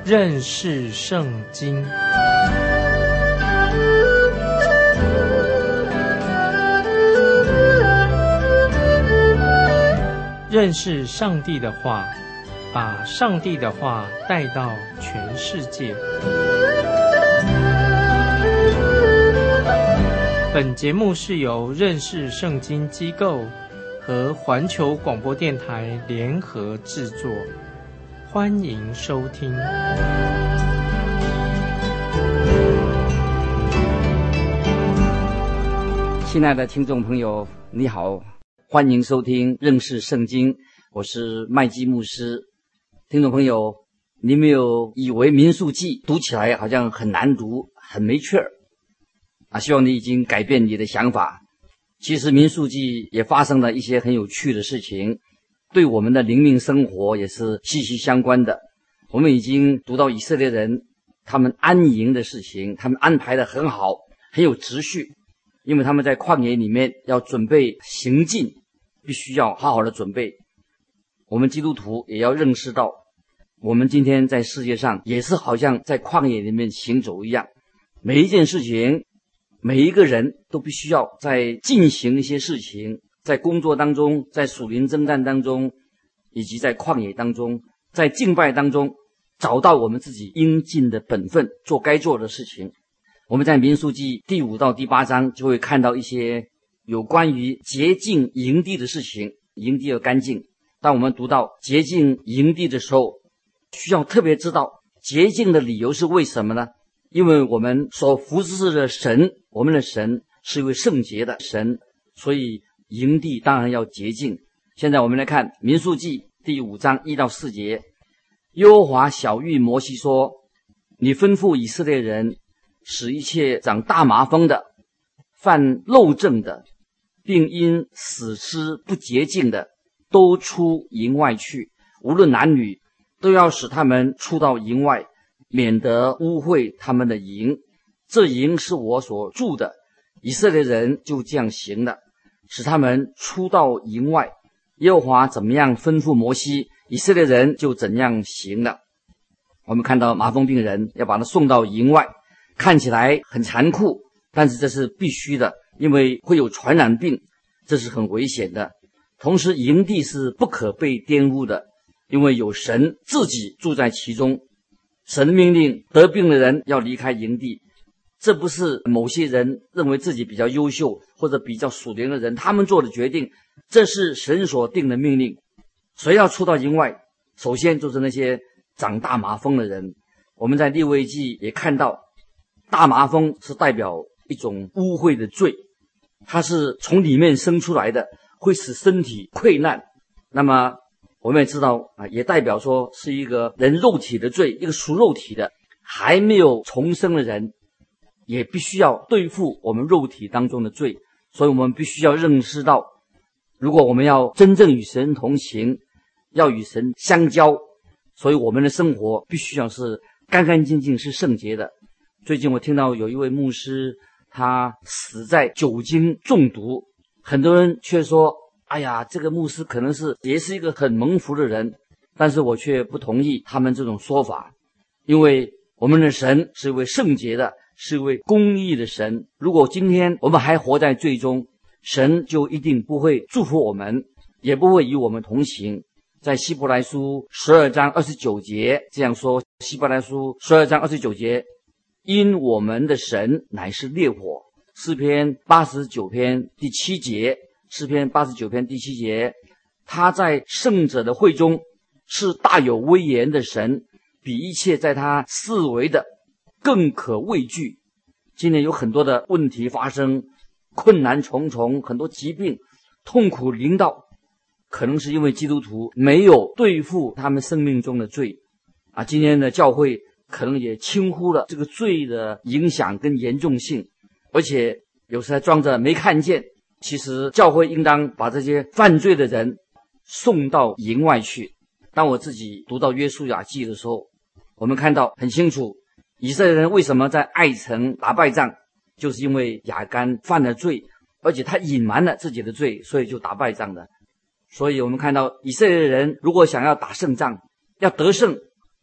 认识圣经。认识上帝的话，把上帝的话带到全世界。本节目是由认识圣经机构和环球广播电台联合制作，欢迎收听。 亲爱的听众朋友，你好，欢迎收听认识圣经，我是麦基牧师。听众朋友，你没有以为民数记读起来好像很难读，很没趣儿啊？希望你已经改变你的想法。其实民数记也发生了一些很有趣的事情，对我们的灵命生活也是息息相关的。我们已经读到以色列人他们安营的事情，他们安排得很好，很有秩序，因为他们在旷野里面要准备行进，必须要好好的准备。我们基督徒也要认识到，我们今天在世界上也是好像在旷野里面行走一样，每一件事情，每一个人都必须要在进行一些事情，在工作当中，在属灵征战当中，以及在旷野当中，在敬拜当中，找到我们自己应尽的本分，做该做的事情。我们在民数记第5到第8章就会看到一些有关于洁净营地的事情，营地要干净。当我们读到洁净营地的时候，需要特别知道洁净的理由是为什么呢？因为我们所服侍的神，我们的神是一位圣洁的神，所以营地当然要洁净。现在我们来看民数记第5章1到4节。耶和华晓谕摩西说，你吩咐以色列人，使一切长大麻风的、犯漏症的，并因死尸不洁净的，都出营外去，无论男女，都要使他们出到营外，免得污秽他们的营。这营是我所住的。以色列人就这样行了，使他们出到营外。耶和华怎么样吩咐摩西，以色列人就怎样行了。我们看到麻风病人要把他送到营外，看起来很残酷，但是这是必须的，因为会有传染病，这是很危险的。同时营地是不可被玷污的，因为有神自己住在其中。神命令得病的人要离开营地，这不是某些人认为自己比较优秀或者比较属灵的人他们做的决定，这是神所定的命令。谁要出到营外，首先就是那些长大麻风的人。我们在利未记也看到，大麻风是代表一种污秽的罪，它是从里面生出来的，会使身体溃烂。那么我们也知道也代表说是一个人肉体的罪，一个属肉体的还没有重生的人也必须要对付我们肉体当中的罪。所以我们必须要认识到，如果我们要真正与神同行，要与神相交，所以我们的生活必须要是干干净净，是圣洁的。最近我听到有一位牧师，他死在酒精中毒，很多人却说，哎呀，这个牧师可能也是一个很蒙福的人，但是我却不同意他们这种说法。因为我们的神是一位圣洁的，是一位公义的神。如果今天我们还活在罪中，神就一定不会祝福我们，也不会与我们同行。在希伯来书12章29节这样说，希伯来书12章29节，因我们的神乃是烈火。诗篇89篇第7节，诗篇89篇第7节，他在圣者的会中是大有威严的神，比一切在他四围的更可畏惧。今年有很多的问题发生，困难重重，很多疾病痛苦临到，可能是因为基督徒没有对付他们生命中的罪今天的教会可能也轻忽了这个罪的影响跟严重性，而且有时还装着没看见。其实教会应当把这些犯罪的人送到营外去。当我自己读到约书亚记的时候，我们看到很清楚，以色列人为什么在爱城打败仗，就是因为亚干犯了罪，而且他隐瞒了自己的罪，所以就打败仗的。所以我们看到以色列人如果想要打胜仗，要得胜，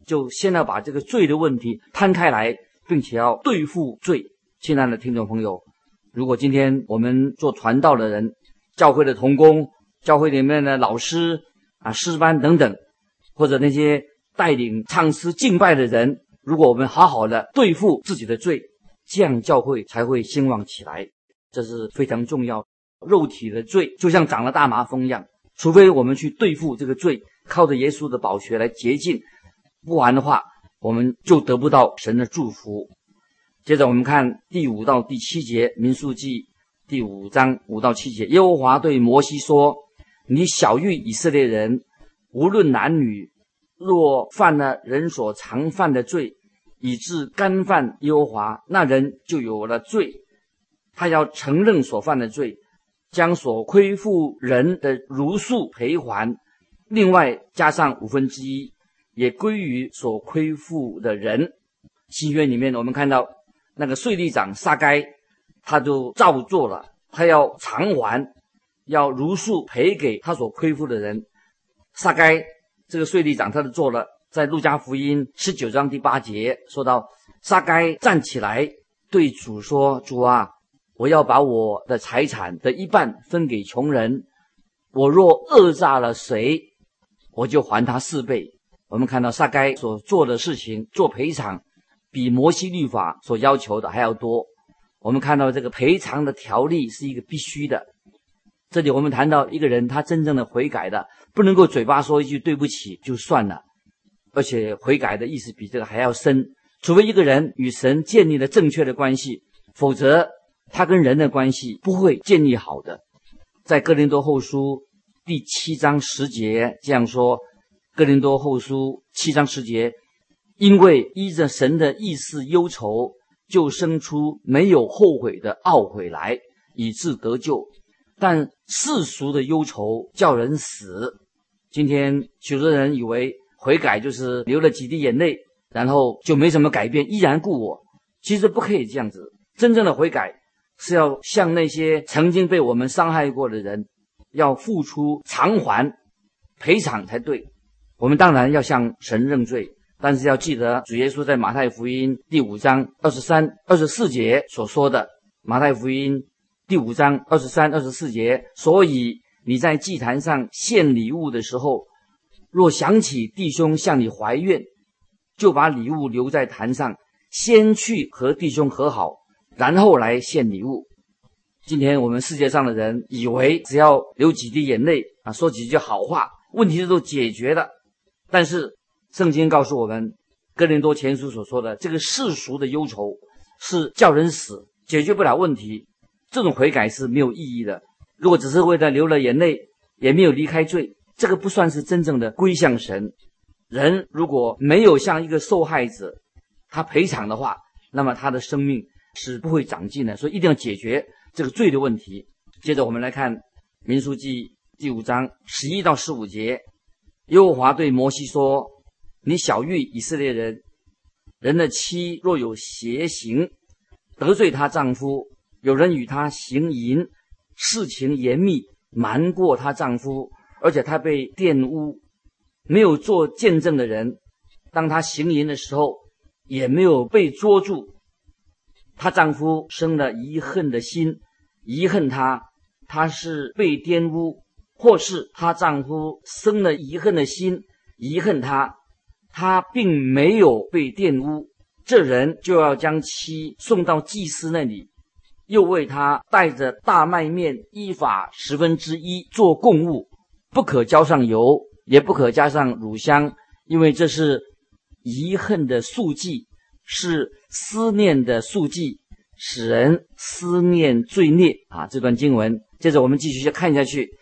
就先要把这个罪的问题摊开来，并且要对付罪。亲爱的听众朋友，如果今天我们做传道的人，教会的同工，教会里面的老师诗班等等，或者那些带领唱诗敬拜的人，如果我们好好的对付自己的罪，这样教会才会兴旺起来，这是非常重要。肉体的罪就像长了大麻风一样，除非我们去对付这个罪，靠着耶稣的宝血来洁净，不然的话我们就得不到神的祝福。接着我们看第5到第7节，民数记第5章5到7节，耶和华对摩西说，你晓谕以色列人，无论男女，若犯了人所常犯的罪，以致干犯耶和华，那人就有了罪，他要承认所犯的罪，将所亏负人的如数赔还，另外加上1/5，也归于所亏负的人。新约里面我们看到那个税吏长撒该，他就照做了，他要偿还，要如数赔给他所亏负的人。撒该这个税吏长他就做了，在路加福音19章第8节说到，撒该站起来对主说，主啊，我要把我的财产的一半分给穷人，我若讹诈了谁，我就还他4倍。我们看到撒该所做的事情，做赔偿比摩西律法所要求的还要多。我们看到这个赔偿的条例是一个必须的。这里我们谈到一个人他真正的悔改的，不能够嘴巴说一句对不起就算了，而且悔改的意思比这个还要深。除非一个人与神建立了正确的关系，否则他跟人的关系不会建立好的。在哥林多后书第7章10节这样说，哥林多后书7章10节，因为依着神的意思忧愁，就生出没有后悔的懊悔来，以致得救。但世俗的忧愁叫人死。今天许多人以为悔改就是流了几滴眼泪，然后就没什么改变，依然故我。其实不可以这样子，真正的悔改是要向那些曾经被我们伤害过的人要付出偿还赔偿才对。我们当然要向神认罪，但是要记得主耶稣在马太福音第5章23、24节所说的，马太福音第5章23、24节，所以你在祭坛上献礼物的时候，若想起弟兄向你怀怨，就把礼物留在坛上，先去和弟兄和好，然后来献礼物。今天我们世界上的人以为只要流几滴眼泪说几句好话，问题都解决了。但是圣经告诉我们，哥林多前书所说的这个世俗的忧愁是叫人死，解决不了问题，这种悔改是没有意义的。如果只是为了流了眼泪，也没有离开罪，这个不算是真正的归向神。人如果没有像一个受害者他赔偿的话，那么他的生命是不会长进的，所以一定要解决这个罪的问题。接着我们来看民数记第5章11到15节，耶和华对摩西说，你晓谕以色列人，人的妻若有邪行，得罪她丈夫，有人与她行淫，事情严密，瞒过她丈夫，而且她被玷污，没有做见证的人，当她行淫的时候也没有被捉住，她丈夫生了遗恨的心，遗恨她，她是被玷污，或是她丈夫生了遗恨的心，遗恨她，她并没有被玷污，这人就要将妻送到祭司那里，又为他带着大麦面依法1/10做供物，不可浇上油，也不可加上乳香，因为这是遗恨的素祭，是思念的素祭，使人思念罪孽这段经文。接着我们继续看下去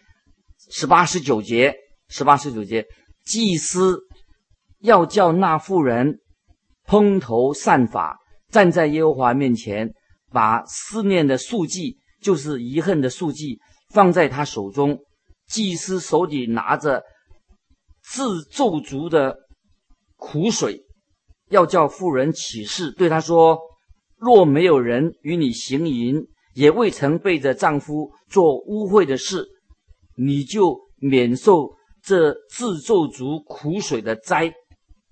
18、19节，18、19节，祭司要叫那妇人蓬头散发，站在耶和华面前，把思念的素祭，就是遗恨的素祭，放在他手中。祭司手里拿着自咒诅的苦水，要叫妇人起誓，对他说，若没有人与你行淫，也未曾背着丈夫做污秽的事，你就免受这自咒诅苦水的灾。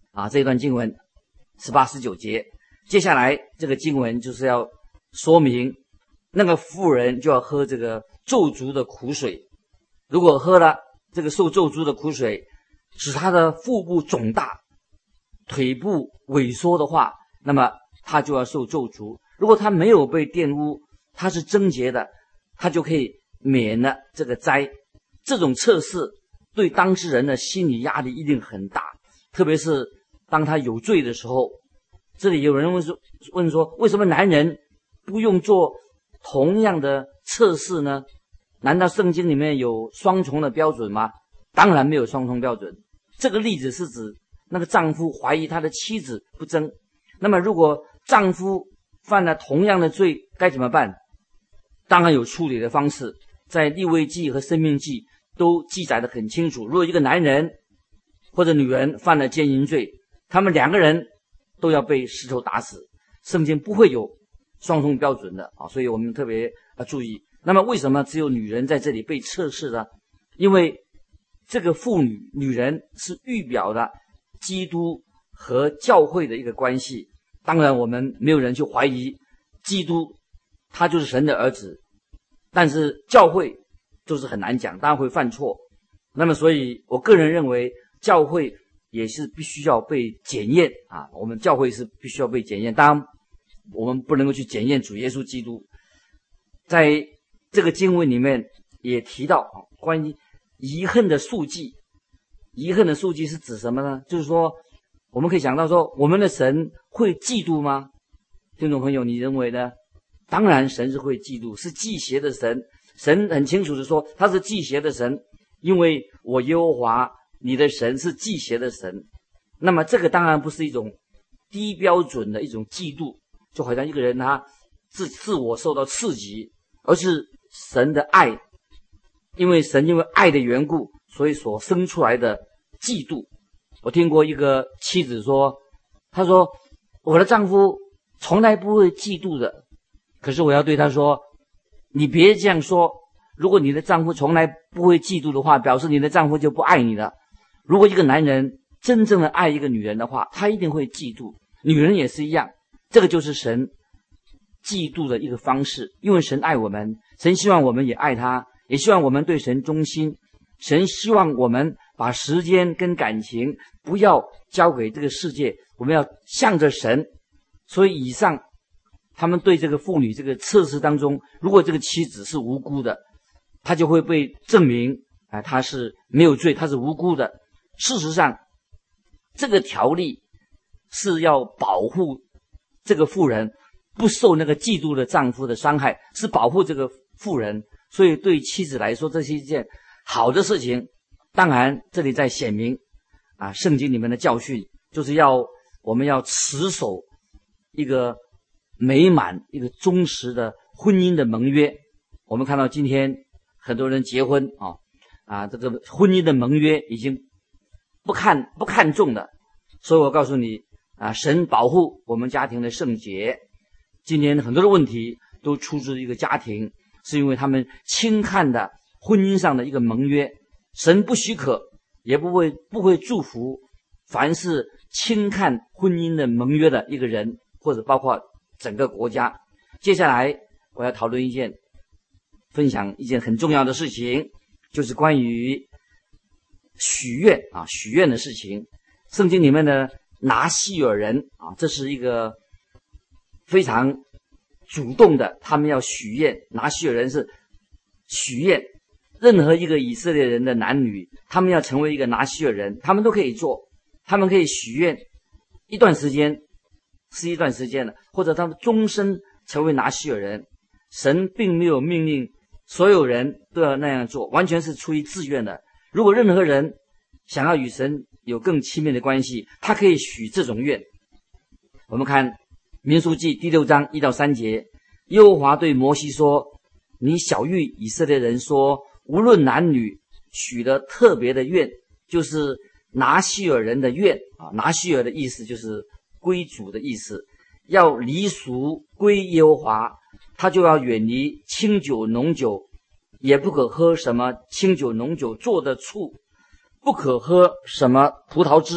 这段经文18、19节。接下来这个经文就是要说明那个妇人就要喝这个咒诅的苦水，如果喝了这个受咒诅的苦水，使他的腹部肿大，腿部萎缩的话，那么他就要受咒诅。如果他没有被玷污，他是贞洁的，他就可以免了这个灾。这种测试对当事人的心理压力一定很大，特别是当他有罪的时候。这里有人问说，为什么男人不用做同样的测试呢？难道圣经里面有双重的标准吗？当然没有双重标准。这个例子是指那个丈夫怀疑他的妻子不贞，那么如果丈夫犯了同样的罪该怎么办？当然有处理的方式，在利未记和申命记都记载得很清楚。如果一个男人或者女人犯了奸淫罪，他们两个人都要被石头打死，圣经不会有双重标准的所以我们特别注意。那么为什么只有女人在这里被测试呢？因为这个妇女人是预表的基督和教会的一个关系。当然我们没有人去怀疑基督他就是神的儿子，但是教会就是很难讲，当然会犯错。那么所以我个人认为教会也是必须要被检验我们教会是必须要被检验，当然我们不能够去检验主耶稣基督。在这个经文里面也提到关于遗恨的数记。遗恨的数记是指什么呢？就是说我们可以想到说，我们的神会嫉妒吗？听众朋友，你认为呢？当然神是会嫉妒，是忌邪的神。神很清楚的说他是忌邪的神，因为我耶和华你的神是忌邪的神。那么这个当然不是一种低标准的一种嫉妒，就好像一个人他自我受到刺激，而是神的爱，因为爱的缘故，所以所生出来的嫉妒。我听过一个妻子说，她说我的丈夫从来不会嫉妒的，可是我要对她说，你别这样说，如果你的丈夫从来不会嫉妒的话，表示你的丈夫就不爱你了。如果一个男人真正的爱一个女人的话，他一定会嫉妒，女人也是一样。这个就是神嫉妒的一个方式，因为神爱我们，神希望我们也爱他，也希望我们对神忠心，神希望我们把时间跟感情不要交给这个世界，我们要向着神。所以以上他们对这个妇女这个测试当中，如果这个妻子是无辜的，她就会被证明她是没有罪，她是无辜的。事实上这个条例是要保护这个妇人不受那个嫉妒的丈夫的伤害，是保护这个妇人。所以对妻子来说，这是一件好的事情。当然这里在显明圣经里面的教训，就是我们要持守一个美满一个忠实的婚姻的盟约。我们看到今天很多人结婚这个婚姻的盟约已经不看重的。所以我告诉你神保护我们家庭的圣洁。今天很多的问题都出自一个家庭，是因为他们轻看的婚姻上的一个盟约。神不许可，也不会祝福凡是轻看婚姻的盟约的一个人，或者包括整个国家。接下来我要分享一件很重要的事情，就是关于许愿的事情。圣经里面的拿西尔人这是一个非常主动的，他们要许愿。拿西尔人是许愿，任何一个以色列人的男女，他们要成为一个拿西尔人，他们都可以做。他们可以许愿一段时间的，或者他们终身成为拿西尔人。神并没有命令所有人都要那样做，完全是出于自愿的。如果任何人想要与神有更亲密的关系，他可以许这种愿。我们看民数记第6章1到3节，耶和华对摩西说，你晓谕以色列人说，无论男女许了特别的愿，就是拿西尔人的愿拿西尔的意思就是归主的意思，要离俗归耶和华，他就要远离清酒浓酒，也不可喝什么清酒浓酒做的醋，不可喝什么葡萄汁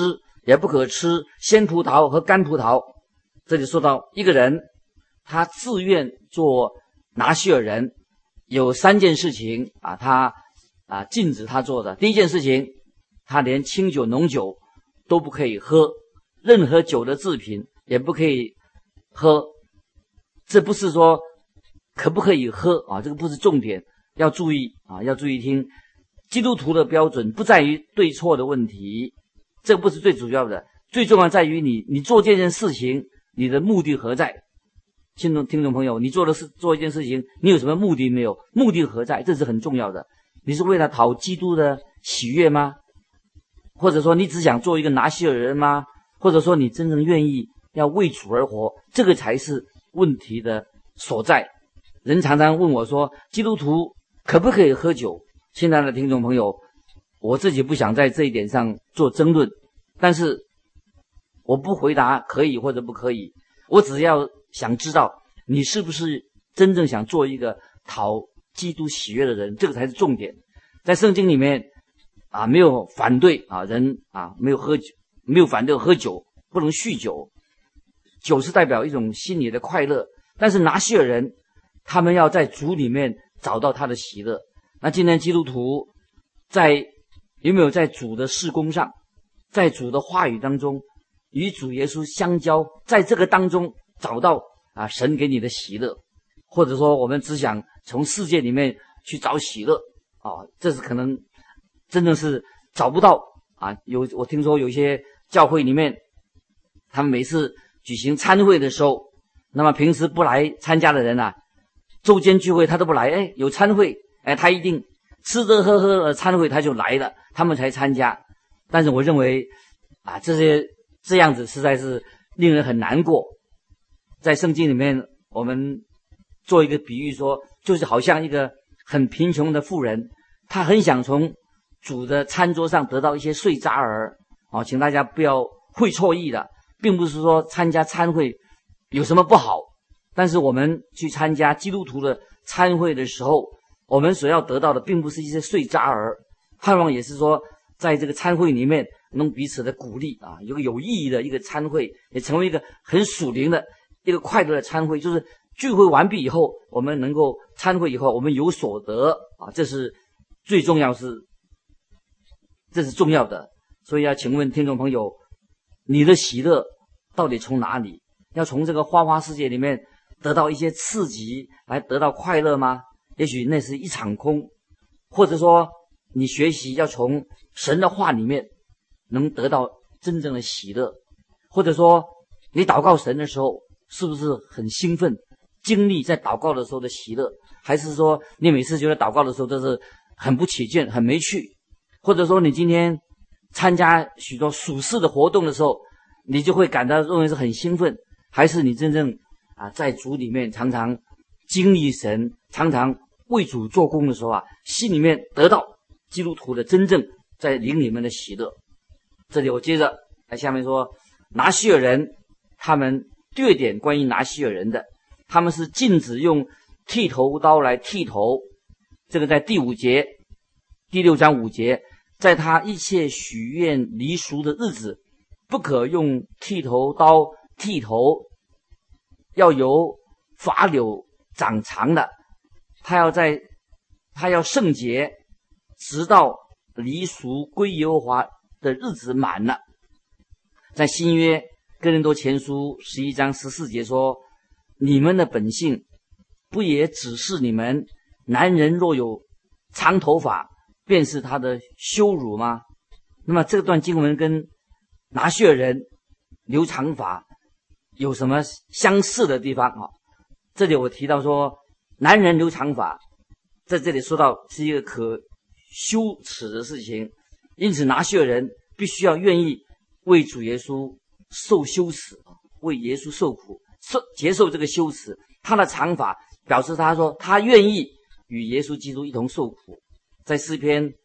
也不可吃鲜葡萄和干葡萄。这里说到一个人，他自愿做拿西尔人，有3件事情他禁止他做的。第一件事情，他连清酒、浓酒都不可以喝，任何酒的制品也不可以喝。这不是说可不可以喝这个不是重点，要注意要注意听。基督徒的标准不在于对错的问题，这个不是最主要的，最重要在于你做这件事情，你的目的何在？听众朋友，你做一件事情，你有什么目的没有？目的何在？这是很重要的。你是为了讨基督的喜悦吗？或者说你只想做一个拿西尔人吗？或者说你真正愿意要为主而活？这个才是问题的所在。人常常问我说，基督徒可不可以喝酒？亲爱的听众朋友，我自己不想在这一点上做争论，但是我不回答可以或者不可以，我只要想知道你是不是真正想做一个讨基督喜悦的人，这个才是重点。在圣经里面没有反对人没有喝酒，没有反对喝酒，不能酗酒。酒是代表一种心理的快乐，但是拿西尔人他们要在主里面找到他的喜乐。那今天基督徒有没有在主的事工上，在主的话语当中与主耶稣相交，在这个当中找到神给你的喜乐？或者说我们只想从世界里面去找喜乐这是可能真正是找不到我听说有一些教会里面，他们每次举行餐会的时候，那么平时不来参加的人周间聚会他都不来，有餐会他一定吃喝喝的餐会他就来了，他们才参加。但是我认为这样子实在是令人很难过。在圣经里面我们做一个比喻说，就是好像一个很贫穷的妇人，她很想从主的餐桌上得到一些碎渣儿请大家不要会错意的，并不是说参加餐会有什么不好，但是我们去参加基督徒的餐会的时候，我们所要得到的并不是一些碎渣儿，盼望也是说在这个餐会里面能彼此的鼓励有个有意义的一个餐会，也成为一个很属灵的一个快乐的餐会，就是聚会完毕以后，我们能够餐会以后我们有所得这是最重要，这是重要的。所以要请问听众朋友，你的喜乐到底从哪里？要从这个花花世界里面得到一些刺激来得到快乐吗？也许那是一场空。或者说你学习要从神的话里面能得到真正的喜乐。或者说你祷告神的时候是不是很兴奋，经历在祷告的时候的喜乐？还是说你每次觉得祷告的时候都是很不起劲，很没趣？或者说你今天参加许多属世的活动的时候，你就会感到认为是很兴奋？还是你真正在主里面常常经历神，常常为主做工的时候心里面得到基督徒的真正在灵里面的喜乐？这里我接着下面说，拿西尔人他们第二点关于拿西尔人的，他们是禁止用剃头刀来剃头。这个在第6章5节，在他一切许愿离俗的日子，不可用剃头刀剃头，要由发柳长长的，他要圣洁，直到离俗归耶和华的日子满了。在新约哥林多前书11章14节说，你们的本性不也只是你们男人若有长头发便是他的羞辱吗？那么这段经文跟拿西尔人留长发有什么相似的地方这里我提到说，男人留长发在这里说到是一个可羞耻的事情，因此拿西尔人必须要愿意为主耶稣受羞耻，为耶稣受苦，接受这个羞耻。他的长发表示他说他愿意与耶稣基督一同受苦。在诗篇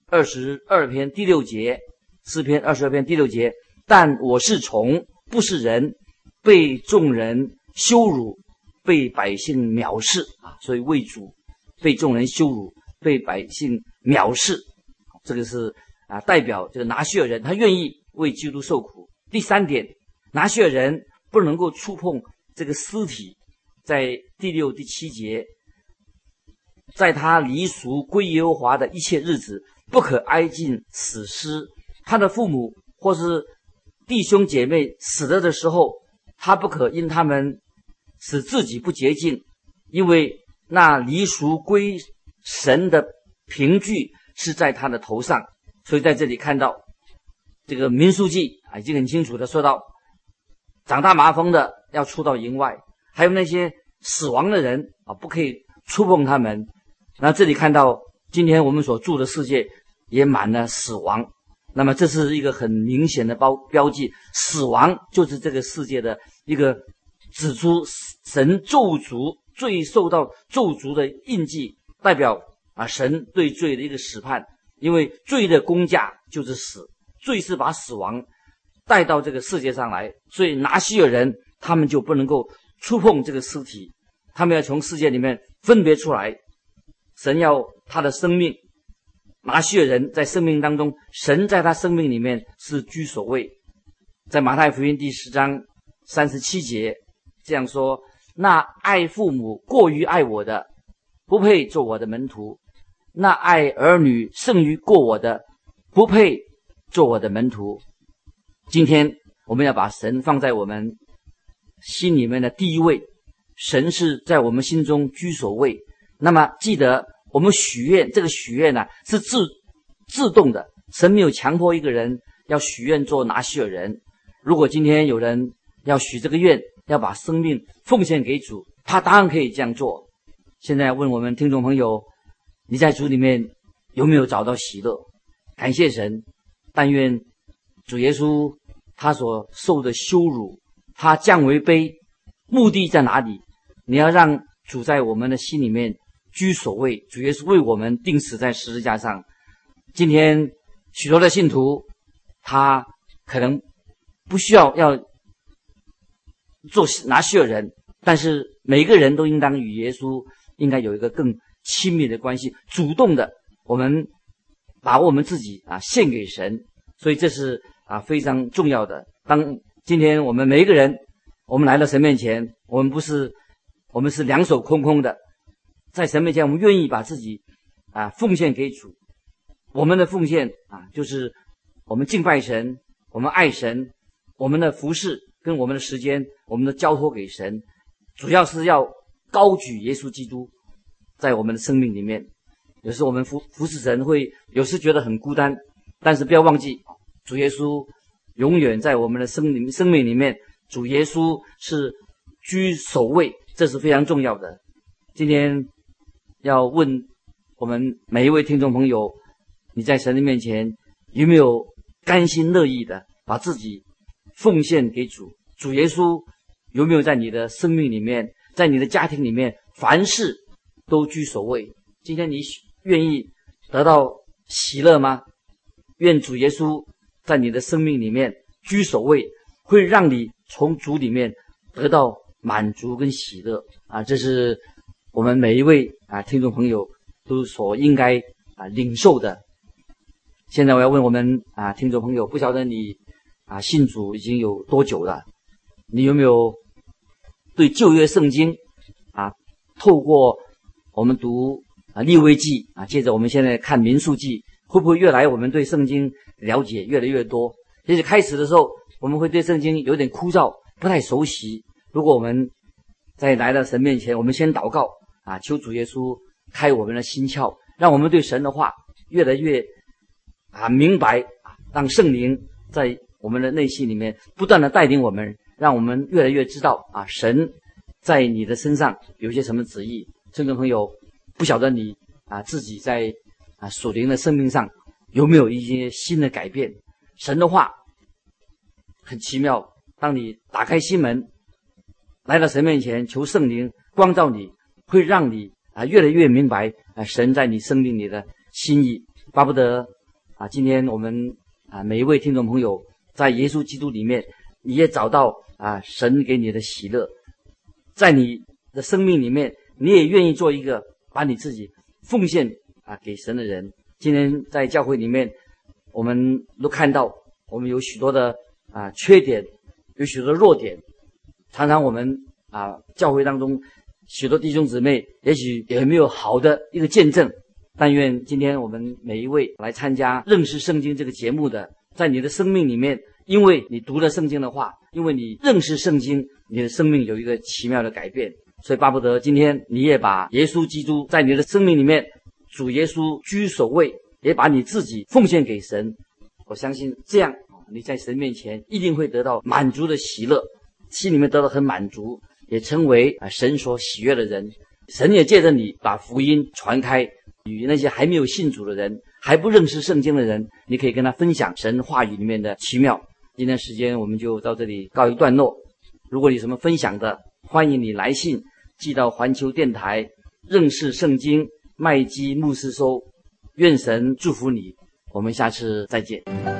22篇第6节，诗篇22篇第6节，但我是虫，不是人，被众人羞辱，被百姓藐视所以为主被众人羞辱，被百姓藐视。这个是代表这个拿西尔人，他愿意为基督受苦。第三点，拿西尔人不能够触碰这个尸体，在第6、第7节，在他离俗归耶和华的一切日子，不可挨近死尸。他的父母或是弟兄姐妹死了的时候，他不可因他们使自己不洁净，因为那离俗归神的凭据是在他的头上。所以在这里看到这个民数记已经很清楚的说到，长大麻风的要出到营外，还有那些死亡的人不可以触碰他们。那这里看到今天我们所住的世界也满了死亡，那么这是一个很明显的标记，死亡就是这个世界的一个指出神咒诅，罪受到咒诅的印记，代表神对罪的一个审判。因为罪的工价就是死，罪是把死亡带到这个世界上来，所以拿西尔人他们就不能够触碰这个尸体，他们要从世界里面分别出来。神要他的生命，拿西尔人在生命当中，神在他生命里面是居首位。在马太福音第10章37节这样说，那爱父母过于爱我的，不配做我的门徒；那爱儿女胜于过我的，不配做我的门徒。今天我们要把神放在我们心里面的第一位，神是在我们心中居首位。那么记得我们许愿，这个许愿是自动的，神没有强迫一个人要许愿做拿西尔人。如果今天有人要许这个愿，要把生命奉献给主，他当然可以这样做。现在问我们听众朋友，你在主里面有没有找到喜乐？感谢神，但愿主耶稣他所受的羞辱，他降为卑，目的在哪里？你要让主在我们的心里面居首位，主耶稣为我们钉死在十字架上。今天许多的信徒他可能不需要做拿西尔人，但是每个人都应当与耶稣应该有一个更亲密的关系，主动的我们把我们自己献给神。所以这是非常重要的。当今天我们每一个人我们来到神面前，我们是两手空空的，在神面前我们愿意把自己奉献给主。我们的奉献就是我们敬拜神，我们爱神，我们的服事跟我们的时间我们的交托给神，主要是要高举耶稣基督在我们的生命里面。有时我们服侍神会有时觉得很孤单，但是不要忘记主耶稣永远在我们的生命里面，主耶稣是居首位，这是非常重要的。今天要问我们每一位听众朋友，你在神的面前有没有甘心乐意的把自己奉献给主？主耶稣有没有在你的生命里面，在你的家庭里面，凡事都居首位？今天你愿意得到喜乐吗？愿主耶稣在你的生命里面居首位，会让你从主里面得到满足跟喜乐这是我们每一位听众朋友都所应该领受的。现在我要问我们听众朋友，不晓得你信主已经有多久了？你有没有对旧约圣经透过我们读利未记接着我们现在看民数记，会不会越来我们对圣经了解越来越多？也许开始的时候我们会对圣经有点枯燥，不太熟悉。如果我们在来到神面前，我们先祷告求主耶稣开我们的心窍，让我们对神的话越来越明白，让圣灵在我们的内心里面不断的带领我们，让我们越来越知道神在你的身上有些什么旨意。听众朋友，不晓得你自己在属灵的生命上有没有一些新的改变？神的话很奇妙，当你打开心门来到神面前，求圣灵光照你，会让你越来越明白神在你生命里的心意。巴不得今天我们每一位听众朋友在耶稣基督里面，你也找到神给你的喜乐，在你的生命里面，你也愿意做一个把你自己奉献给神的人。今天在教会里面，我们都看到我们有许多的缺点，有许多的弱点，常常我们教会当中许多弟兄姊妹也许也没有好的一个见证。但愿今天我们每一位来参加认识圣经这个节目的，在你的生命里面，因为你读了圣经的话，因为你认识圣经，你的生命有一个奇妙的改变。所以巴不得今天你也把耶稣基督在你的生命里面，主耶稣居首位，也把你自己奉献给神。我相信这样你在神面前一定会得到满足的喜乐，心里面得到很满足，也成为神所喜悦的人。神也借着你把福音传开，与那些还没有信主的人，还不认识圣经的人，你可以跟他分享神话语里面的奇妙。今天时间我们就到这里告一段落。如果你有什么分享的，欢迎你来信寄到环球电台认识圣经麦基牧师收。愿神祝福你，我们下次再见。